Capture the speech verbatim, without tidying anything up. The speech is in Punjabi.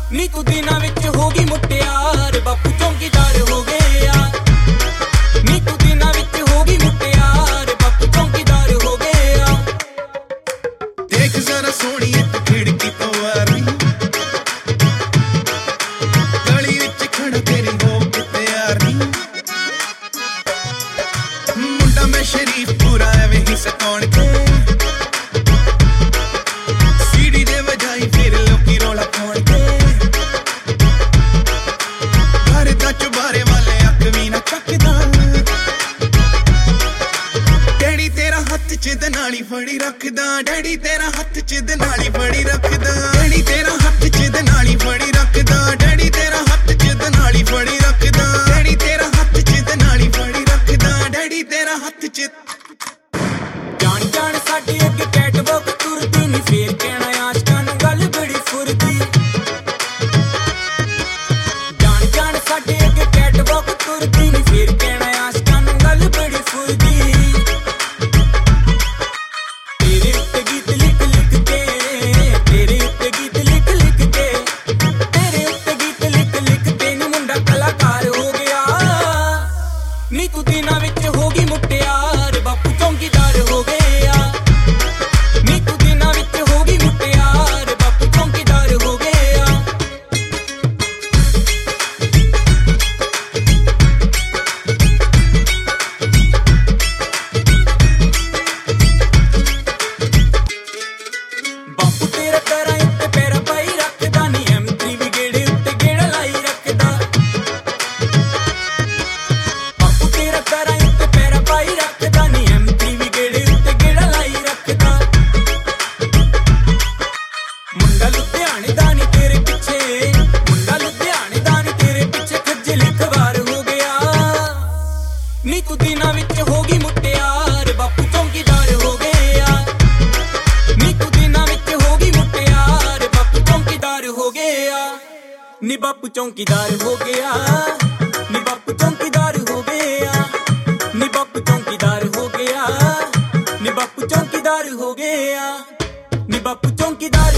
ਨੀ ਕੁ ਦਿਨਾਂ ਵਿੱਚ ਹੋ ਗਈ ਮੁਟਿਆਰ, ਬਾਪੂ ਚੌਂਕੀਦਾਰ ਹੋ ਗਿਆ। ਨੀ ਕੁ ਦਿਨਾਂ ਵਿੱਚ ਹੋ ਗਈ ਮੁਟਿਆਰ, ਬਾਪੂ ਚੌਂਕੀਦਾਰ ਹੋ ਗਿਆ। ਦੇਖ ਜ਼ਰਾ ਸੋਹਣੀਏ ਤੂੰ ਖਿੜਕੀ ਤੋਂ ਵਾਰੀ, ਗਲੀ ਵਿੱਚ ਖੜਾ ਤੇਰੀ ਹੋ ਕੇ ਤਿਆਰ ਨੀ। ਮੁੰਡਾ ਮੈਂ ਸ਼ਰੀਫ ਪੂਰਾ ਐਵੇਂ ਹੀ ਸਤਾਉਣ ਕੇ, ਸੀੜੀ ਦੇ ਵਜਾਈ ਫਿਰ ਲੋਕੀ ਰੌਲਾ ਪਾਉਣ ਕੇ। ਘਰ ਦਾ ਚੁਬਾਰੇ ਵਾਲੇ ਅੱਖ ਵੀ ਨਾ ਚੱਕਦਾ, ਡੈਡੀ ਤੇਰਾ ਹੱਥ ਚ ਦਨਾਲੀ ਫੜੀ ਰੱਖਦਾ, ਡੈਡੀ ਤੇਰਾ ਹੱਥ ਚ ਦਨਾਲੀ ਫੜੀ ਰੱਖਦਾ, ਡੈਡੀ ਤੇਰਾ ਹੱਥ ਚ ਦਨਾਲੀ ਫੜੀ ਰੱਖਦਾ, ਡੈਡੀ ਤੇਰਾ ਹੱਥ ਚ ਦਨਾਲੀ ਫੜੀ ਰੱਖਦਾ, ਡੈਡੀ ਤੇਰਾ ਹੱਥ ਚ ਦਨਾਲੀ ਫੜੀ ਰੱਖਦਾ, ਡੈਡੀ ਤੇਰਾ ਹੱਥ ਚ। ਜਾਣ ਜਾਣ ਸਾਡੇ ਅੱਗੇ ਕੈਟਵਾਕ ਤੁਰਦੀ ਨੀ, ਫੇਰ ਕਹਿਣਾ ਆਸ਼ਕਾਂ ਨੂੰ ਗੱਲ ਬੜੀ ਫੁਰਦੀ। ਜਾਣ ਜਾਣ ਸਾਡੇ ਅੱਗੇ ਕੈਟਵਾਕ ਤੁਰਦੀ ਨੀ, ਫੇਰ ਕਹਿਣਾ ਆਸ਼ਕਾਂ ਨੂੰ ਗੱਲ ਬੜੀ ਫੁਰਦੀ। ਤੇਰੇ ਉੱਤੇ ਗੀਤ ਲਿਖ ਲਿਖ ਕੇ, ਤੇਰੇ ਉੱਤੇ ਗੀਤ ਲਿਖ ਲਿਖ ਕੇ, ਤੇਰੇ ਉੱਤੇ ਗੀਤ ਲਿਖ ਲਿਖ ਕੇ ਨੀ ਮੁੰਡਾ ਕਲਾਕਾਰ ਹੋ ਗਿਆ। ਨੀ ਕੁ ਦਿਨਾਂ ਵਿੱਚ ਹੋ ਗਈ ਮੁਟਿਆਰ, ਬਾਪੂ ਚੌਂਕੀਦਾਰ ਹੋ ਗਿਆ। ਨੀ ਕੁ ਦਿਨਾਂ ਵਿੱਚ ਹੋ ਗਈ ਮੁਟਿਆਰ, ਬਾਪੂ ਚੌਂਕੀਦਾਰ ਹੋ ਗਿਆ। ਬਾਪੂ ਤੇਰਾ ਪੈਰਾਂ ਉੱਤੇ ਪੈਰਾਂ ਪਾਈ ਰੱਖਦਾ ਨੀ, ਐਮ ਥ੍ਰੀ ਵੀ ਗੇੜੇ ਉੱਤੇ ਗੇੜਾ ਲਾਈ ਰੱਖਦਾ। ਬਾਪੂ ਤੇਰਾ ਪੈਰਾਂ ਉੱਤੇ ਪੈਰਾਂ ਪਾਈ ਰੱਖਦਾ ਨੀ, ਐਮ ਥ੍ਰੀ ਵੀ ਗੇੜੇ ਉੱਤੇ ਗੇੜਾ ਲਾਈ ਰੱਖਦਾ। ਮੁੰਡਾ ਲੁਧਿਆਣੇ ਦਾ ਨੀ ਤੇਰੇ ਪਿੱਛੇ, ਮੁੰਡਾ ਲੁਧਿਆਣੇ ਦਾ ਨੀ ਤੇਰੇ ਪਿੱਛੇ ਖੱਜਲ ਖਵਾਰ ਹੋ ਗਿਆ। ਨੀ ਕੁ ਦਿਨਾਂ ਵਿੱਚ ਹੋ ਗਈ ਮੁਟਿਆਰ, ਬਾਪੂ ਚੌਂਕੀਦਾਰ ਹੋ ਗਿਆ। ਨੀ ਕੁ ਦਿਨਾਂ ਵਿੱਚ ਹੋ ਗਈ ਮੁਟਿਆਰ, ਬਾਪੂ ਚੌਂਕੀਦਾਰ ਹੋ ਗਿਆ। ਨੀ ਬਾਪੂ ਚੌਂਕੀਦਾਰ ਹੋ ਗਿਆ, ਨੀ ਬਾਪੂ ਚੌਂਕੀਦਾਰ ਹੋ ਗਿਆ, ਨੀ ਬਾਪੂ ਚੌਂਕੀਦਾਰ ਹੋ ਗਿਆ, ਨੀ ਬਾਪੂ ਚੌਂਕੀਦਾਰ ਹੋ ਗਿਆ, ਨੀ ਬਾਪੂ ਚੌਂਕੀਦਾਰ